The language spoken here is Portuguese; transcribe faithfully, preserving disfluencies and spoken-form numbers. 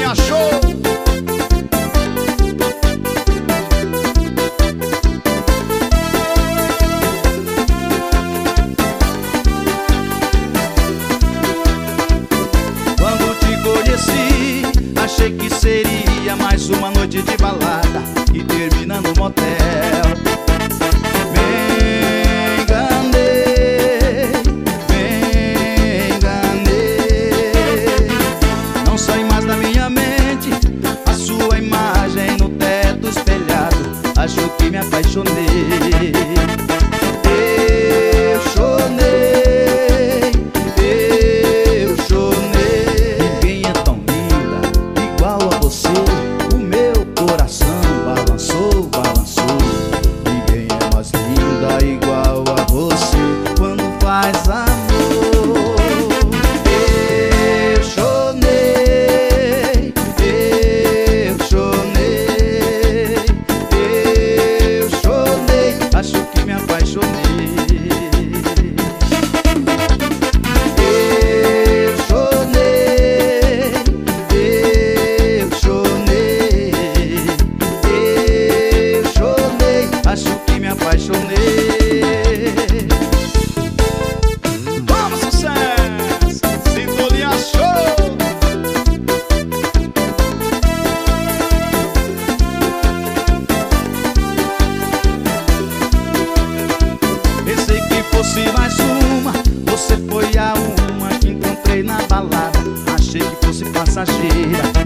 Sintonia Show. Quando te conheci, achei que seria mais uma noite de balada e termina no motel. Me enganei, me enganei. Não sai mais da minha mente a sua imagem no teto espelhado. Acho que me apaixonei. Eu chorei, eu chorei. Ninguém é tão linda igual a você. O meu coração balançou, balançou. Ninguém é mais linda igual a você quando faz amor. Eu chorei, eu chorei, eu chorei. Acho que me apaixonei. Eu chorei, eu chorei, eu chorei. Acho que me apaixonei. Vamos, sucesso! Sintonia Show. Pensei que fosse mais uma, você foi a uma que encontrei na balada. Achei que fosse passageira,